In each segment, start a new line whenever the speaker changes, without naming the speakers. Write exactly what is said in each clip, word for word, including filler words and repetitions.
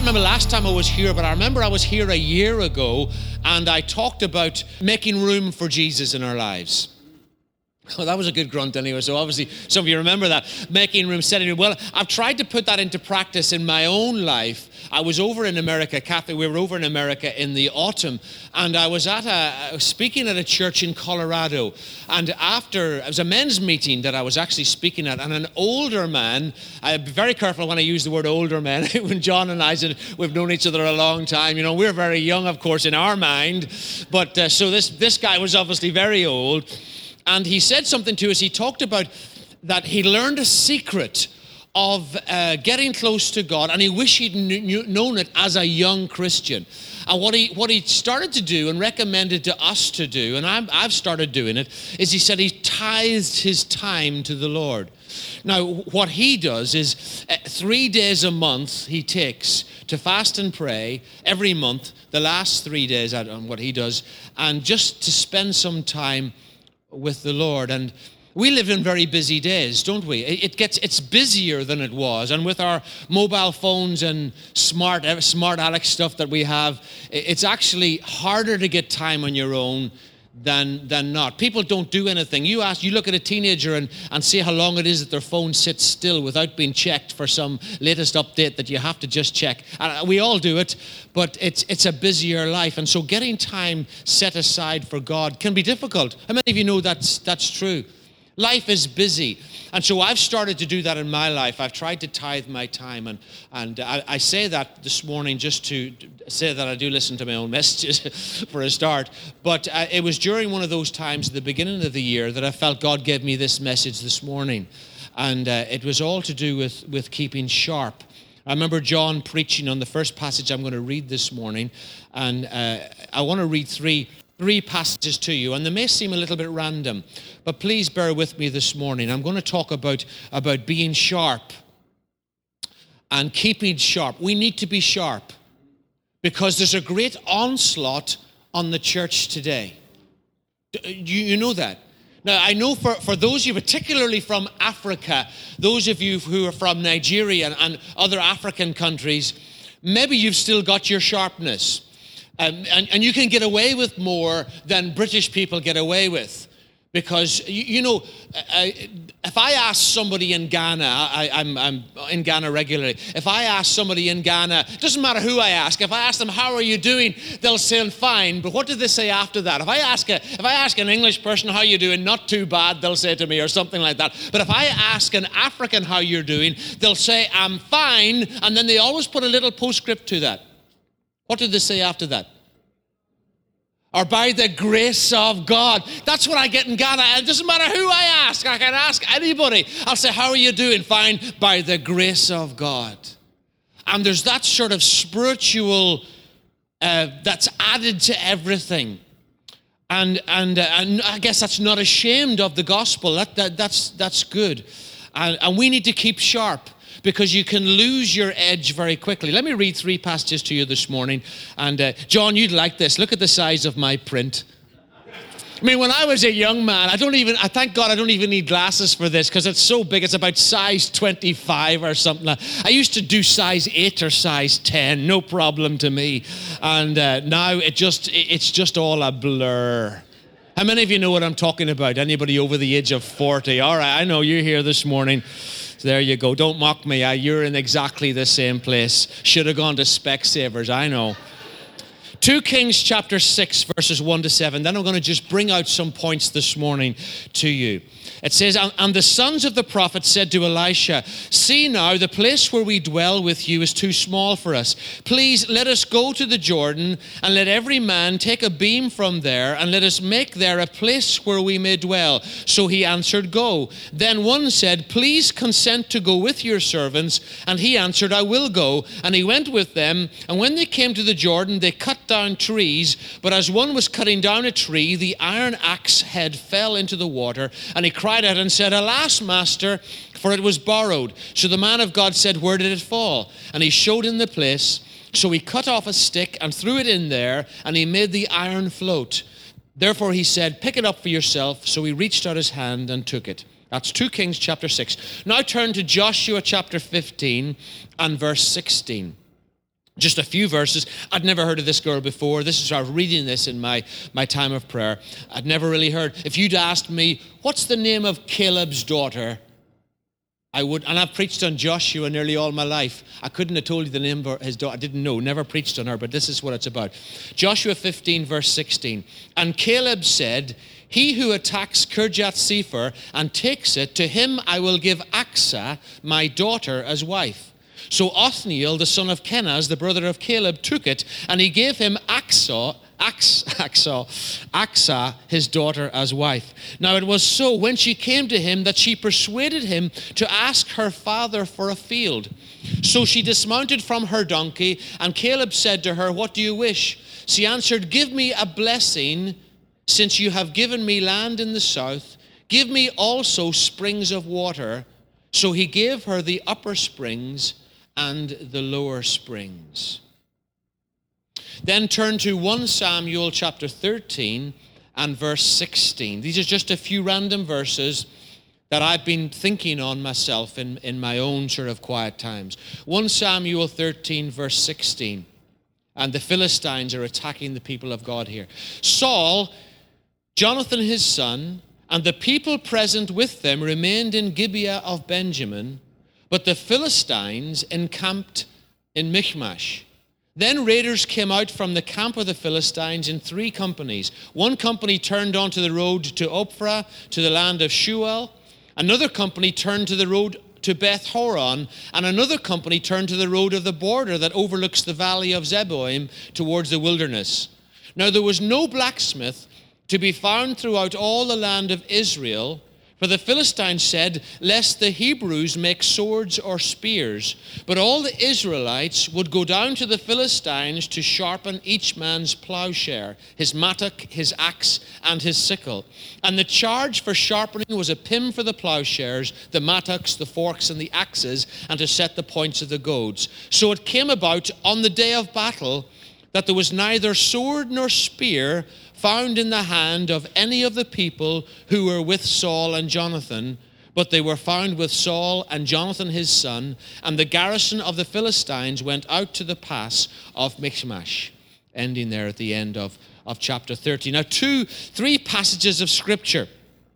remember last time I was here, but I remember I was here a year ago and I talked about making room for Jesus in our lives. Well, that was a good grunt anyway, so obviously some of you remember that. Making room, setting room. Well, I've tried to put that into practice in my own life. I was over in America, Kathy, we were over in America in the autumn, and I was at a, speaking at a church in Colorado, and after, it was a men's meeting that I was actually speaking at, and an older man, I'd be very careful when I use the word older man, when John and I said, we've known each other a long time, you know, we're very young, of course, in our mind, but uh, so this, this guy was obviously very old. And he said something to us. He talked about that he learned a secret of uh, getting close to God, and he wished he'd kn- known it as a young Christian. And what he what he started to do and recommended to us to do, and I'm, I've started doing it, is he said he tithed his time to the Lord. Now, what he does is uh, three days a month he takes to fast and pray every month, the last three days on what he does, and just to spend some time with the Lord. And we live in very busy days, don't we? It gets it's busier than it was, and with our mobile phones and smart smart Alex stuff that we have, it's actually harder to get time on your own than than not. People don't do anything. You ask, you look at a teenager and, and see how long it is that their phone sits still without being checked for some latest update that you have to just check. And we all do it, but it's it's a busier life. And so getting time set aside for God can be difficult. How many of you know that's that's true? Life is busy. And so I've started to do that in my life. I've tried to tithe my time. And, and I, I say that this morning just to say that I do listen to my own messages for a start. But uh, it was during one of those times at the beginning of the year that I felt God gave me this message this morning. And uh, it was all to do with, with keeping sharp. I remember John preaching on the first passage I'm going to read this morning. And uh, I want to read three Three passages to you, and they may seem a little bit random, but please bear with me this morning. I'm going to talk about, about being sharp and keeping sharp. We need to be sharp because there's a great onslaught on the church today. You, you know that. Now, I know for, for those of you, particularly from Africa, those of you who are from Nigeria and, and other African countries, maybe you've still got your sharpness. Um, and, and you can get away with more than British people get away with. Because, you, you know, I, if I ask somebody in Ghana, I, I'm, I'm in Ghana regularly, if I ask somebody in Ghana, it doesn't matter who I ask, if I ask them, how are you doing, they'll say, I'm fine, but what do they say after that? If I ask a, if I ask an English person, how are you doing, not too bad, they'll say to me, or something like that. But if I ask an African how you're doing, they'll say, I'm fine, and then they always put a little postscript to that. What did they say after that? Or by the grace of God. That's what I get in Ghana. It doesn't matter who I ask. I can ask anybody. I'll say, how are you doing? Fine. By the grace of God. And there's that sort of spiritual uh, that's added to everything. And and uh, and I guess that's not ashamed of the gospel. That, that that's that's good. And, and we need to keep sharp, because you can lose your edge very quickly. Let me read three passages to you this morning. And uh, John, you'd like this. Look at the size of my print. I mean, when I was a young man, I don't even, I thank God I don't even need glasses for this, because it's so big. It's about size twenty-five or something. I used to do size eight or size ten, no problem to me. And uh, now it just, it's just all a blur. How many of you know what I'm talking about? Anybody over the age of forty? All right, I know you're here this morning. So there you go. Don't mock me. I, you're in exactly the same place. Should have gone to Specsavers. I know. Second Kings chapter six, verses one to seven. Then I'm going to just bring out some points this morning to you. It says, and the sons of the prophet said to Elisha, see now, the place where we dwell with you is too small for us. Please let us go to the Jordan, and let every man take a beam from there, and let us make there a place where we may dwell. So he answered, go. Then one said, please consent to go with your servants. And he answered, I will go. And he went with them. And when they came to the Jordan, they cut down trees. But as one was cutting down a tree, the iron axe head fell into the water, and he cried out and said, alas, master, for it was borrowed. So the man of God said, where did it fall? And he showed him the place. So he cut off a stick and threw it in there, and he made the iron float. Therefore he said, pick it up for yourself. So he reached out his hand and took it. That's Second Kings chapter six. Now turn to Joshua chapter fifteen and verse sixteen. Just a few verses. I'd never heard of this girl before. This is, I was reading this in my, my time of prayer. I'd never really heard. If you'd asked me, what's the name of Caleb's daughter? I would, and I've preached on Joshua nearly all my life. I couldn't have told you the name of his daughter. I didn't know, never preached on her, but this is what it's about. Joshua fifteen, verse sixteen. And Caleb said, he who attacks Kirjath Sepher and takes it, to him I will give Achsah, my daughter, as wife. So Othniel, the son of Kenaz, the brother of Caleb, took it, and he gave him Achsah, Achsah, Achsah, his daughter, as wife. Now it was so, when she came to him, that she persuaded him to ask her father for a field. So she dismounted from her donkey, and Caleb said to her, what do you wish? She answered, give me a blessing, since you have given me land in the south. Give me also springs of water. So he gave her the upper springs and the lower springs. Then turn to First Samuel chapter thirteen and verse sixteen. These are just a few random verses that I've been thinking on myself in, in my own sort of quiet times. First Samuel thirteen, verse sixteen. And the Philistines are attacking the people of God here. Saul, Jonathan his son, and the people present with them remained in Gibeah of Benjamin, but the Philistines encamped in Michmash. Then raiders came out from the camp of the Philistines in three companies. One company turned onto the road to Ophrah, to the land of Shual. Another company turned to the road to Beth Horon, and another company turned to the road of the border that overlooks the valley of Zeboim towards the wilderness. Now there was no blacksmith to be found throughout all the land of Israel, for the Philistines said, lest the Hebrews make swords or spears. But all the Israelites would go down to the Philistines to sharpen each man's plowshare, his mattock, his axe, and his sickle. And the charge for sharpening was a pim for the plowshares, the mattocks, the forks, and the axes, and to set the points of the goads. So it came about on the day of battle that there was neither sword nor spear found in the hand of any of the people who were with Saul and Jonathan, but they were found with Saul and Jonathan his son, and the garrison of the Philistines went out to the pass of Michmash. Ending there at the end of, of chapter thirty. Now, two, three passages of Scripture.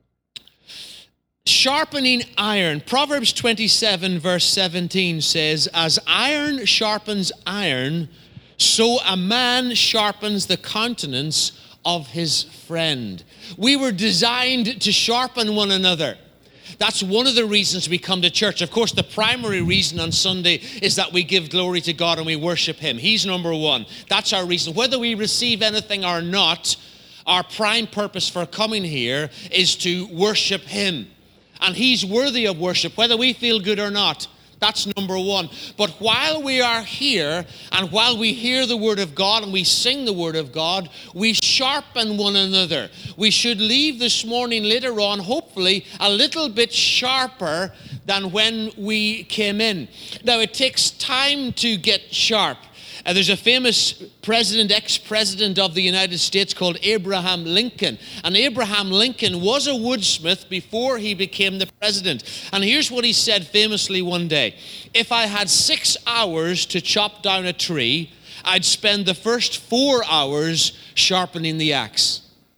Sharpening iron. Proverbs twenty-seven, verse seventeen says, as iron sharpens iron, so a man sharpens the countenance of his friend. We were designed to sharpen one another. That's one of the reasons we come to church. Of course, the primary reason on Sunday is that we give glory to God and we worship Him. He's number one. That's our reason. Whether we receive anything or not, our prime purpose for coming here is to worship Him. And He's worthy of worship, whether we feel good or not. That's number one. But while we are here, and while we hear the Word of God and we sing the Word of God, we sharpen one another. We should leave this morning later on, hopefully, a little bit sharper than when we came in. Now, it takes time to get sharp. Uh, there's a famous president, ex-president of the United States called Abraham Lincoln. And Abraham Lincoln was a woodsmith before he became the president. And here's what he said famously one day. If I had six hours to chop down a tree, I'd spend the first four hours sharpening the axe.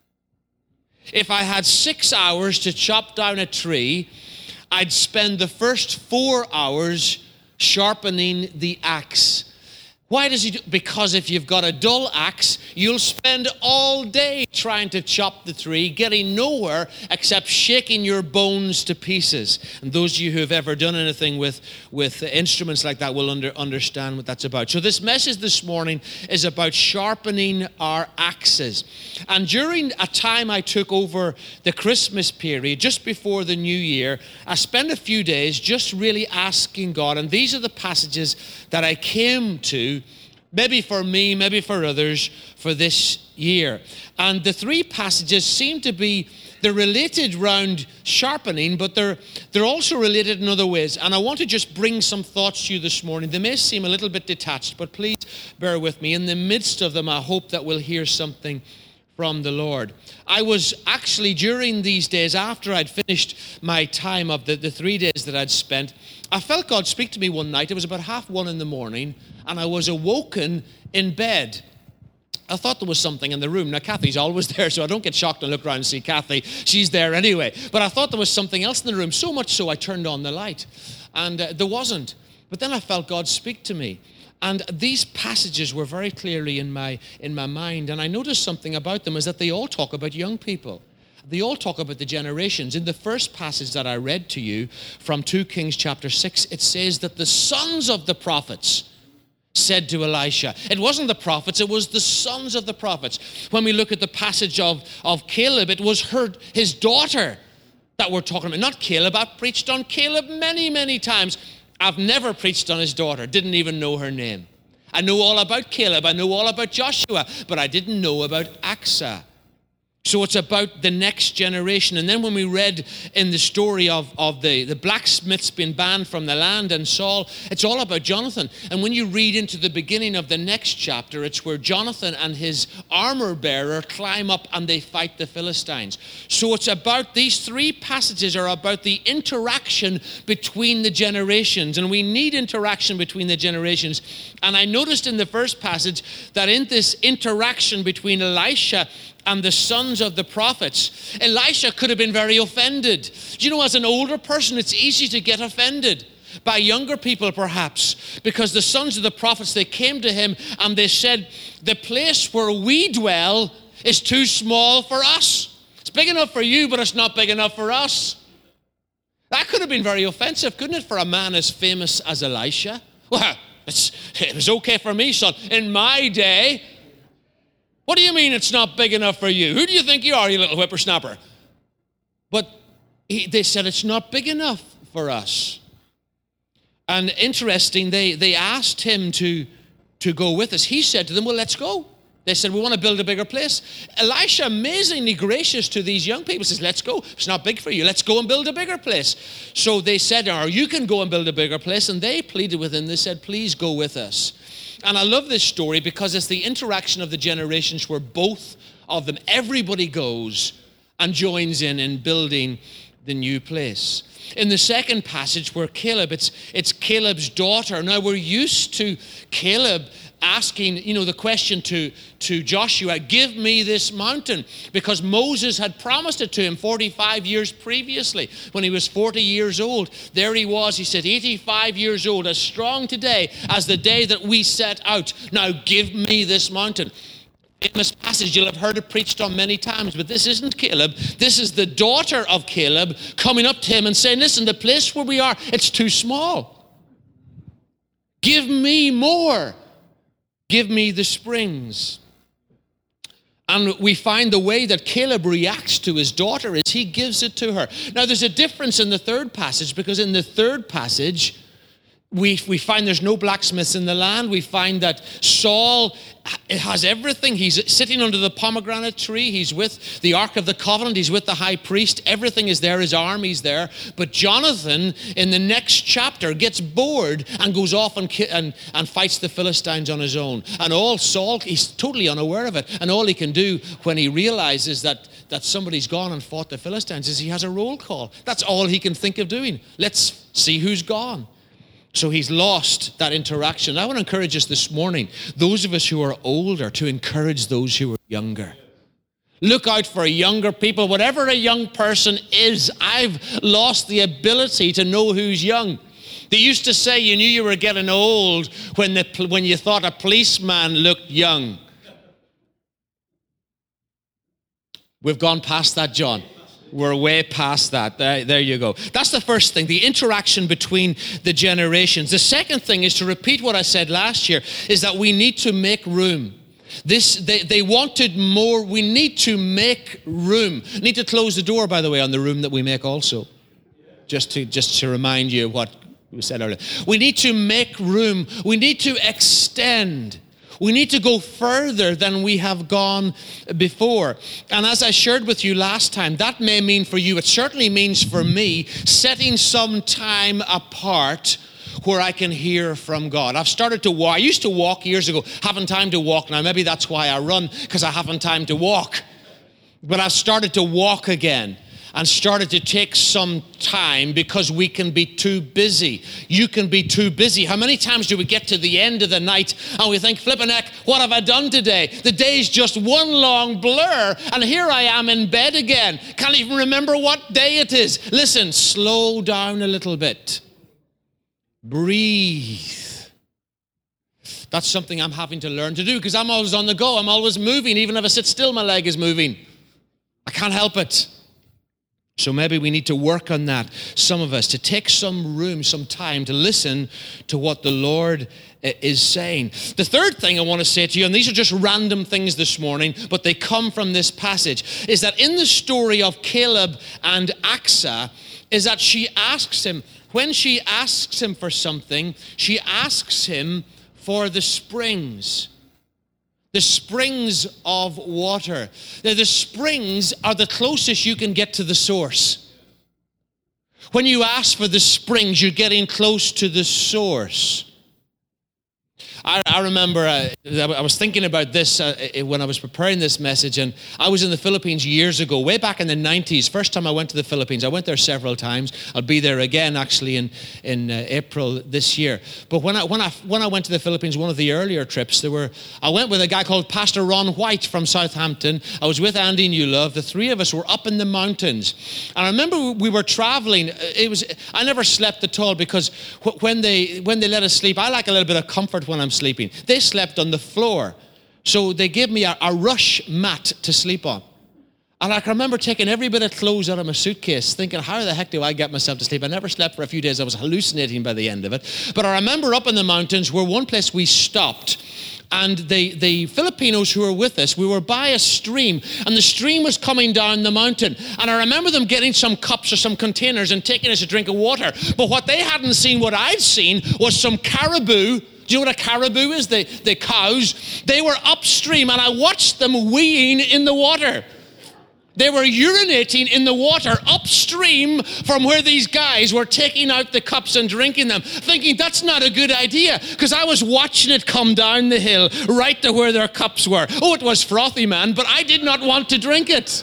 If I had six hours to chop down a tree, I'd spend the first four hours sharpening the axe. Why does he do? Because if you've got a dull axe, you'll spend all day trying to chop the tree, getting nowhere except shaking your bones to pieces. And those of you who have ever done anything with, with instruments like that will under, understand what that's about. So this message this morning is about sharpening our axes. And during a time I took over the Christmas period, just before the new year, I spent a few days just really asking God, and these are the passages that I came to, maybe for me, maybe for others, for this year. And the three passages seem to be, they're related around sharpening, but they're, they're also related in other ways. And I want to just bring some thoughts to you this morning. They may seem a little bit detached, but please bear with me. In the midst of them, I hope that we'll hear something from the Lord. I was actually, during these days, after I'd finished my time of the, the three days that I'd spent, I felt God speak to me one night. It was about half one in the morning, and I was awoken in bed. I thought there was something in the room. Now, Kathy's always there, so I don't get shocked and look around and see Kathy. She's there anyway. But I thought there was something else in the room, so much so I turned on the light. And uh, there wasn't. But then I felt God speak to me. And these passages were very clearly in my in my mind. And I noticed something about them is that they all talk about young people. They all talk about the generations. In the first passage that I read to you from Second Kings chapter six, it says that the sons of the prophets said to Elisha. It wasn't the prophets, it was the sons of the prophets. When we look at the passage of, of Caleb, it was her, his daughter that we're talking about. Not Caleb. I've preached on Caleb many, many times. I've never preached on his daughter, didn't even know her name. I know all about Caleb, I know all about Joshua, but I didn't know about Achsah. So it's about the next generation. And then when we read in the story of, of the, the blacksmiths being banned from the land and Saul, it's all about Jonathan. And when you read into the beginning of the next chapter, it's where Jonathan and his armor bearer climb up and they fight the Philistines. So it's about, these three passages are about the interaction between the generations. And we need interaction between the generations. And I noticed in the first passage that in this interaction between Elisha and the sons of the prophets, Elisha could have been very offended. Do you know, as an older person, it's easy to get offended by younger people perhaps, because the sons of the prophets, they came to him and they said, the place where we dwell is too small for us. It's big enough for you, but it's not big enough for us. That could have been very offensive, couldn't it, for a man as famous as Elisha? Well, it's, it was okay for me, son. In my day. What do you mean it's not big enough for you? Who do you think you are, you little whippersnapper? But he, they said it's not big enough for us. And interesting, they, they asked him to, to go with us. He said to them, well, let's go. They said, we want to build a bigger place. Elisha, amazingly gracious to these young people, says, let's go. It's not big for you. Let's go and build a bigger place. So they said, or you can go and build a bigger place. And they pleaded with him. They said, please go with us. And I love this story because it's the interaction of the generations where both of them, everybody goes and joins in in building the new place. In the second passage where Caleb, it's, it's Caleb's daughter. Now we're used to Caleb asking, you know, the question to, to Joshua, give me this mountain, because Moses had promised it to him forty-five years previously when he was forty years old. There he was, he said, eighty-five years old, as strong today as the day that we set out. Now give me this mountain. Famous passage, you'll have heard it preached on many times, but this isn't Caleb. This is the daughter of Caleb coming up to him and saying, listen, the place where we are, it's too small. Give me more. Give me the springs. And we find the way that Caleb reacts to his daughter is he gives it to her. Now there's a difference in the third passage, because in the third passage, we, we find there's no blacksmiths in the land. We find that Saul has everything. He's sitting under the pomegranate tree. He's with the Ark of the Covenant. He's with the high priest. Everything is there. His army's there. But Jonathan, in the next chapter, gets bored and goes off and, and, and fights the Philistines on his own. And all Saul, he's totally unaware of it. And all he can do when he realizes that, that somebody's gone and fought the Philistines is he has a roll call. That's all he can think of doing. Let's see who's gone. So he's lost that interaction. I want to encourage us this morning, those of us who are older, to encourage those who are younger. Look out for younger people. Whatever a young person is, I've lost the ability to know who's young. They used to say you knew you were getting old when, the, when you thought a policeman looked young. We've gone past that, John. We're way past that. There, there you go. That's the first thing, the interaction between the generations. The second thing is to repeat what I said last year, is that we need to make room. This, they, they wanted more. We need to make room. Need to close the door, by the way, on the room that we make also. Just to, just to remind you of what we said earlier. We need to make room. We need to extend. We need to go further than we have gone before. And as I shared with you last time, that may mean for you, it certainly means for me, setting some time apart where I can hear from God. I've started to walk. I used to walk years ago, haven't time to walk now. Maybe that's why I run, because I haven't time to walk. But I've started to walk again and started to take some time, because we can be too busy. You can be too busy. How many times do we get to the end of the night and we think, flippin' heck, what have I done today? The day's just one long blur, and here I am in bed again. Can't even remember what day it is. Listen, slow down a little bit. Breathe. That's something I'm having to learn to do, because I'm always on the go. I'm always moving. Even if I sit still, my leg is moving. I can't help it. So maybe we need to work on that, some of us, to take some room, some time to listen to what the Lord is saying. The third thing I want to say to you, and these are just random things this morning, but they come from this passage, is that in the story of Caleb and Achsah, is that she asks him, when she asks him for something, she asks him for the springs. The springs of water. The springs are the closest you can get to the source. When you ask for the springs, you're getting close to the source. I, I remember uh, I was thinking about this uh, when I was preparing this message, and I was in the Philippines years ago, way back in the nineties. First time I went to the Philippines. I went there several times. I'll be there again, actually, in in uh, April this year. But when I when I when I went to the Philippines, one of the earlier trips, there were I went with a guy called Pastor Ron White from Southampton. I was with Andy Newlove. The three of us were up in the mountains, and I remember we were traveling. It was I never slept at all, because when they when they let us sleep, I like a little bit of comfort when I'm sleeping. They slept on the floor. So they gave me a, a rush mat to sleep on. And I can remember taking every bit of clothes out of my suitcase, thinking, how the heck do I get myself to sleep? I never slept for a few days. I was hallucinating by the end of it. But I remember up in the mountains where one place we stopped, and the, the Filipinos who were with us, we were by a stream, and the stream was coming down the mountain. And I remember them getting some cups or some containers and taking us a drink of water. But what they hadn't seen, what I'd seen, was some caribou. Do you know what a caribou is? The, the cows. They were upstream, and I watched them weeing in the water. They were urinating in the water upstream from where these guys were taking out the cups and drinking them, thinking that's not a good idea, because I was watching it come down the hill right to where their cups were. Oh, it was frothy, man, but I did not want to drink it.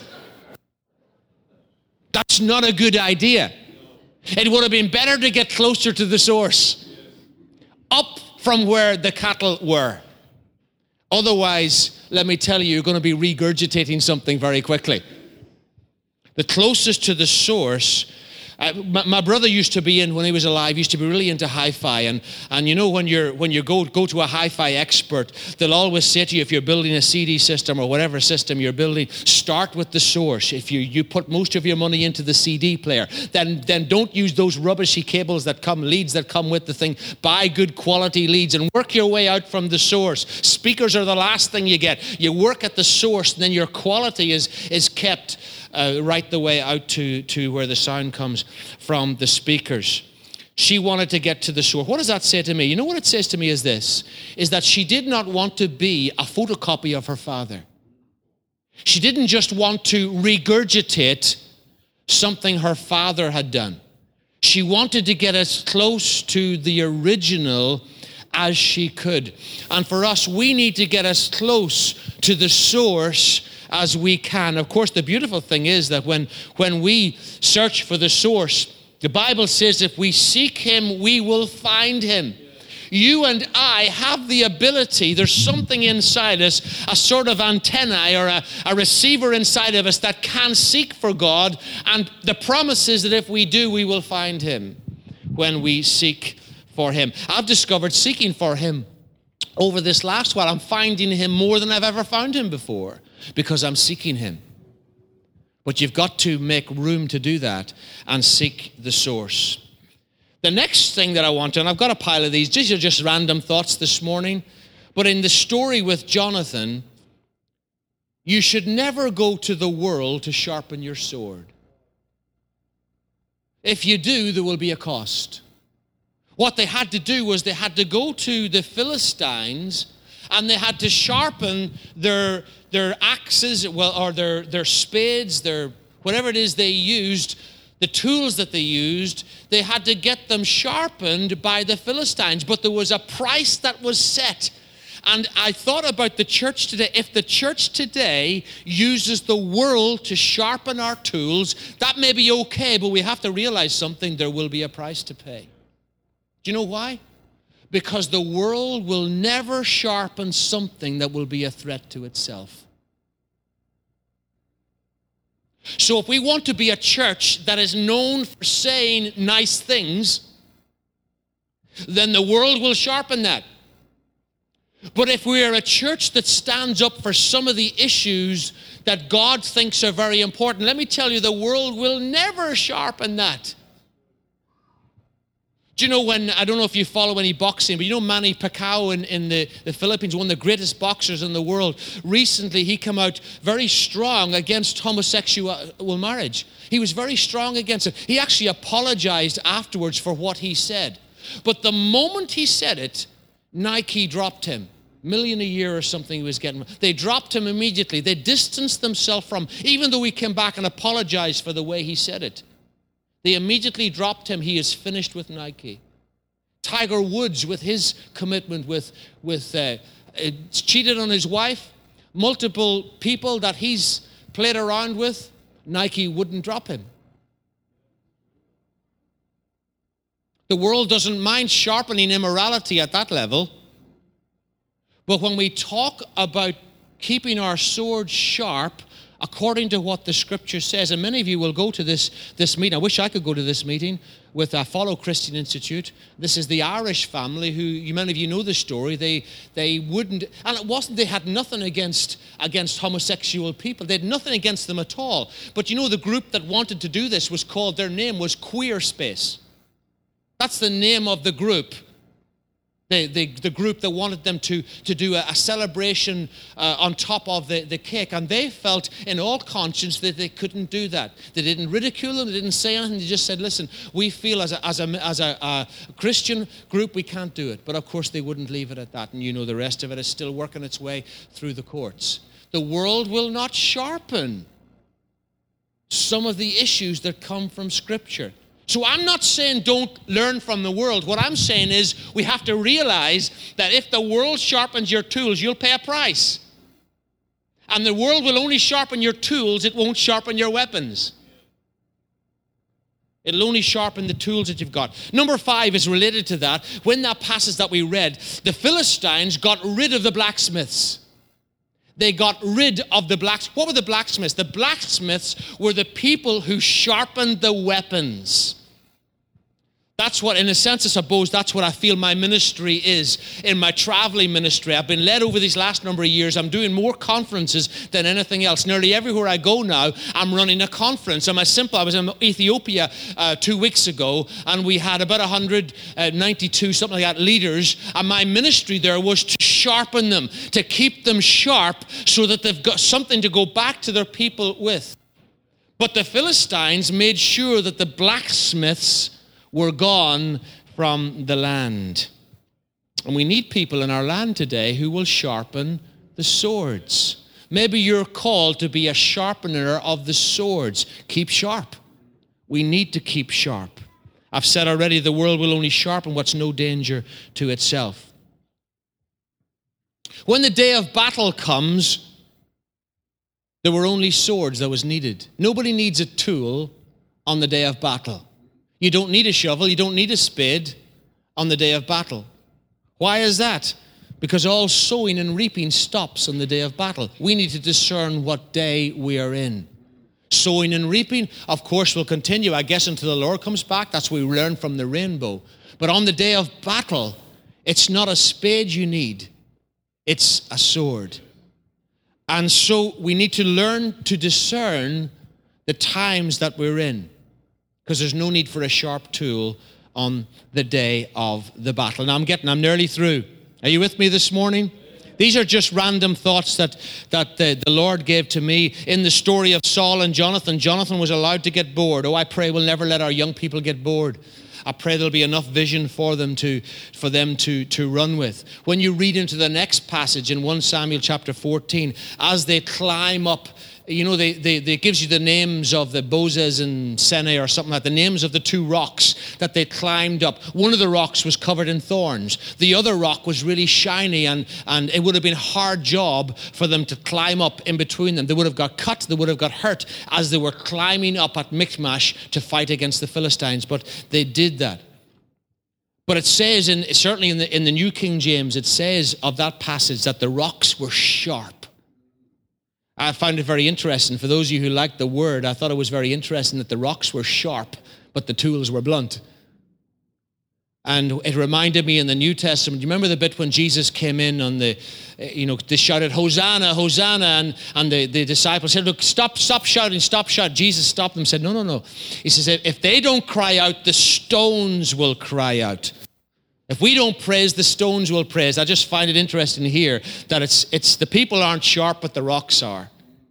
That's not a good idea. It would have been better to get closer to the source, up from where the cattle were. Otherwise, let me tell you, you're going to be regurgitating something very quickly. The closest to the source, uh, my, my brother used to be in, when he was alive, used to be really into hi-fi. And, and you know, when, you're, when you go, go to a hi-fi expert, they'll always say to you, if you're building a C D system or whatever system you're building, start with the source. If you, you put most of your money into the C D player, then, then don't use those rubbishy cables that come, leads that come with the thing. Buy good quality leads and work your way out from the source. Speakers are the last thing you get. You work at the source, and then your quality is, is kept Uh, right the way out to, to where the sound comes from the speakers. She wanted to get to the source. What does that say to me? You know what it says to me is this, is that she did not want to be a photocopy of her father. She didn't just want to regurgitate something her father had done. She wanted to get as close to the original as she could. And for us, we need to get as close to the source as we can. Of course, the beautiful thing is that when, when we search for the source, the Bible says if we seek him, we will find him. You and I have the ability, there's something inside us, a sort of antennae or a, a receiver inside of us that can seek for God. And the promise is that if we do, we will find him when we seek for him. I've discovered seeking for him over this last while, I'm finding him more than I've ever found him before, because I'm seeking him. But you've got to make room to do that and seek the source. The next thing that I want to, and I've got a pile of these, these are just random thoughts this morning, but in the story with Jonathan, you should never go to the world to sharpen your sword. If you do, there will be a cost. What they had to do was they had to go to the Philistines, and they had to sharpen their their axes, well, or their, their spades, their whatever it is they used. the tools that they used, they had to get them sharpened by the Philistines. But there was a price that was set. And I thought about the church today. If the church today uses the world to sharpen our tools, that may be okay, but we have to realize something. There will be a price to pay. Do you know why? Because the world will never sharpen something that will be a threat to itself. So if we want to be a church that is known for saying nice things, then the world will sharpen that. But if we are a church that stands up for some of the issues that God thinks are very important, let me tell you, the world will never sharpen that. Do you know when, I don't know if you follow any boxing, but you know Manny Pacquiao in, in the, the Philippines, one of the greatest boxers in the world. Recently, he came out very strong against homosexual marriage. He was very strong against it. He actually apologized afterwards for what he said. But the moment he said it, Nike dropped him. Million a year or something he was getting. They dropped him immediately. They distanced themselves from, even though he came back and apologized for the way he said it. They immediately dropped him. He is finished with Nike. Tiger Woods, with his commitment with, with uh, uh, cheated on his wife, multiple people that he's played around with, Nike wouldn't drop him. The world doesn't mind sharpening immorality at that level. But when we talk about keeping our sword sharp, according to what the Scripture says, and many of you will go to this, this meeting. I wish I could go to this meeting with uh, Follow Christian Institute. This is the Irish family who, you, many of you know the story. They they wouldn't, and it wasn't, they had nothing against, against homosexual people. They had nothing against them at all. But you know, the group that wanted to do this was called, their name was Queer Space. That's the name of the group. The, the, the group that wanted them to, to do a, a celebration uh, on top of the, the cake. And they felt in all conscience that they couldn't do that. They didn't ridicule them. They didn't say anything. They just said, listen, we feel as a, as a, as a, a Christian group, we can't do it. But of course, they wouldn't leave it at that. And you know the rest of it is still working its way through the courts. The world will not sharpen some of the issues that come from Scripture. So I'm not saying don't learn from the world. What I'm saying is we have to realize that if the world sharpens your tools, you'll pay a price. And the world will only sharpen your tools, it won't sharpen your weapons. It'll only sharpen the tools that you've got. Number five is related to that. When that passage that we read, the Philistines got rid of the blacksmiths. They got rid of the blacksmiths. What were the blacksmiths? The blacksmiths were the people who sharpened the weapons. That's what, in a sense, I suppose, that's what I feel my ministry is in my traveling ministry. I've been led over these last number of years. I'm doing more conferences than anything else. Nearly everywhere I go now, I'm running a conference. I'm as simple. I was in Ethiopia uh, two weeks ago, and we had about one hundred ninety-two, something like that, leaders. And my ministry there was to sharpen them, to keep them sharp so that they've got something to go back to their people with. But the Philistines made sure that the blacksmiths were gone from the land. And we need people in our land today who will sharpen the swords. Maybe you're called to be a sharpener of the swords. Keep sharp. We need to keep sharp. I've said already, the world will only sharpen what's no danger to itself. When the day of battle comes, there were only swords that was needed. Nobody needs a tool on the day of battle. You don't need a shovel, you don't need a spade on the day of battle. Why is that? Because all sowing and reaping stops on the day of battle. We need to discern what day we are in. Sowing and reaping, of course, will continue, I guess, until the Lord comes back. That's what we learn from the rainbow. But on the day of battle, it's not a spade you need. It's a sword. And so we need to learn to discern the times that we're in, because there's no need for a sharp tool on the day of the battle. Now I'm getting, I'm nearly through. Are you with me this morning? These are just random thoughts that, that the, the Lord gave to me in the story of Saul and Jonathan. Jonathan was allowed to get bored. Oh, I pray we'll never let our young people get bored. I pray there'll be enough vision for them to for them to, to run with. When you read into the next passage in First Samuel chapter fourteen, as they climb up you know, they, they, they gives you the names of the Bozes and Sene or something like that, the names of the two rocks that they climbed up. One of the rocks was covered in thorns. The other rock was really shiny, and, and it would have been a hard job for them to climb up in between them. They would have got cut, they would have got hurt as they were climbing up at Michmash to fight against the Philistines, but they did that. But it says, in, certainly in the, in the New King James, it says of that passage that the rocks were sharp. I found it very interesting. For those of you who like the word, I thought it was very interesting that the rocks were sharp, but the tools were blunt. And it reminded me in the New Testament, you remember the bit when Jesus came in on the, you know, they shouted, Hosanna, Hosanna, and, and the, the disciples said, look, stop, stop shouting, stop shouting. Jesus stopped them and said, no, no, no. He says, if they don't cry out, the stones will cry out. If we don't praise, the stones will praise. I just find it interesting here that it's, it's the people aren't sharp, but the rocks are.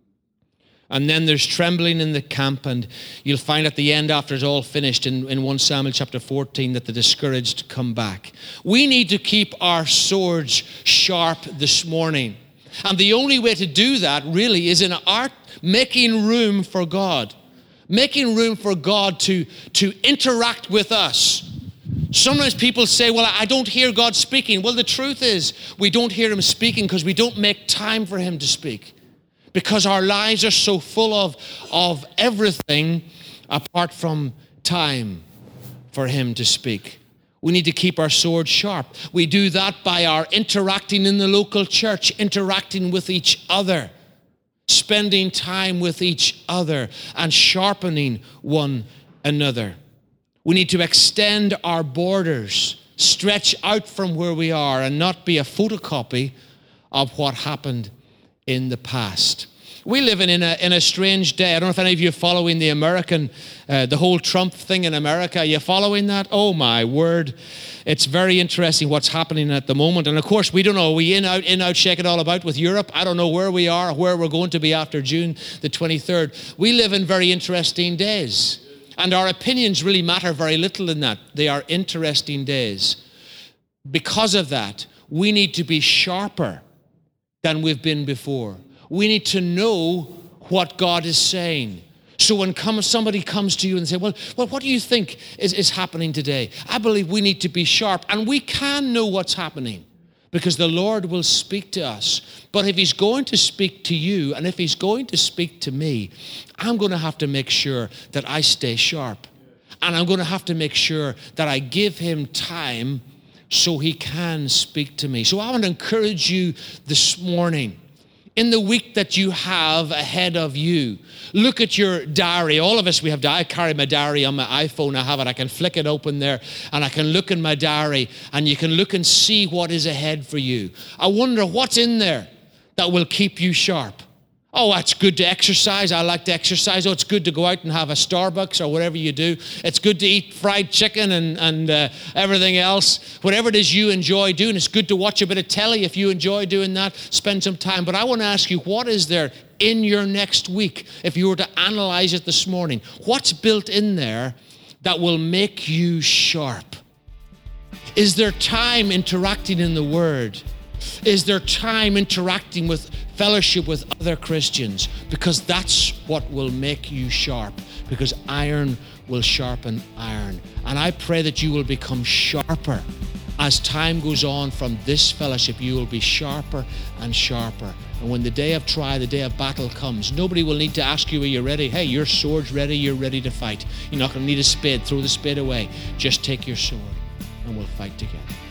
And then there's trembling in the camp, and you'll find at the end, after it's all finished, in, in First Samuel chapter fourteen, that the discouraged come back. We need to keep our swords sharp this morning. And the only way to do that, really, is in our making room for God. Making room for God to, to interact with us. Sometimes people say, well, I don't hear God speaking. Well, the truth is, we don't hear him speaking because we don't make time for him to speak. Because our lives are so full of, of everything apart from time for him to speak. We need to keep our sword sharp. We do that by our interacting in the local church, interacting with each other, spending time with each other, and sharpening one another. We need to extend our borders, stretch out from where we are, and not be a photocopy of what happened in the past. We live in, in, a, in a strange day. I don't know if any of you are following the American, uh, the whole Trump thing in America. Are you following that? Oh, my word. It's very interesting what's happening at the moment. And, of course, we don't know. Are we in, out, in, out, shake it all about with Europe? I don't know where we are, where we're going to be after June the twenty-third. We live in very interesting days. And our opinions really matter very little in that. They are interesting days. Because of that, we need to be sharper than we've been before. We need to know what God is saying. So when come, somebody comes to you and say, well, well, what do you think is, is happening today? I believe we need to be sharp. And we can know what's happening because the Lord will speak to us. But if he's going to speak to you and if he's going to speak to me, I'm going to have to make sure that I stay sharp. And I'm going to have to make sure that I give him time so he can speak to me. So I want to encourage you this morning, in the week that you have ahead of you, look at your diary. All of us, we have diary. I carry my diary on my iPhone. I have it. I can flick it open there, and I can look in my diary, and you can look and see what is ahead for you. I wonder what's in there that will keep you sharp. Oh, it's good to exercise. I like to exercise. Oh, it's good to go out and have a Starbucks or whatever you do. It's good to eat fried chicken and, and uh, everything else. Whatever it is you enjoy doing, it's good to watch a bit of telly. If you enjoy doing that, spend some time. But I want to ask you, what is there in your next week, if you were to analyze it this morning? What's built in there that will make you sharp? Is there time interacting in the Word? Is there time interacting with fellowship with other Christians? Because that's what will make you sharp, because iron will sharpen iron. And I pray that you will become sharper. As time goes on from this fellowship, you will be sharper and sharper. And when the day of trial, the day of battle comes, nobody will need to ask you, are you ready? Hey, your sword's ready, you're ready to fight. You're not going to need a spade, throw the spade away. Just take your sword and we'll fight together.